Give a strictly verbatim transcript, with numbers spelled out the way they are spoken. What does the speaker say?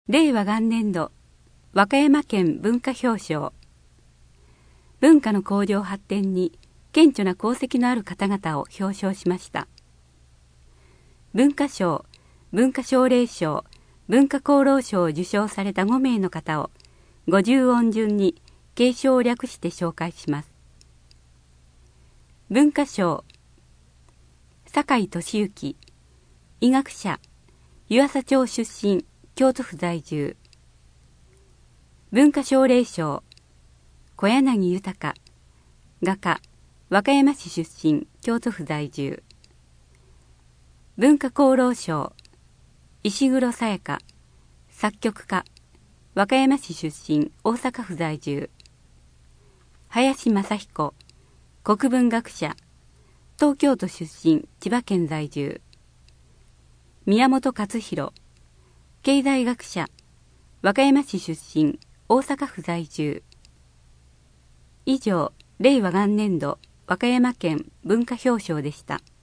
令和元年度和歌山県文化表彰。文化の向上発展に顕著な功績のある方々を表彰しました。文化賞、文化奨励賞、文化功労賞を受賞されたごめいの方を五十音順に継承を略して紹介します。文化賞、酒井俊之、医学者、湯浅町出身、京都府在住。文化奨励賞、小柳豊、画家、和歌山市出身、京都府在住。文化功労賞、石黒沙耶香、作曲家、和歌山市出身、大阪府在住。林正彦、国文学者、東京都出身、千葉県在住。宮本勝弘、経済学者、和歌山市出身、大阪府在住。以上、令和元年度和歌山県文化表彰でした。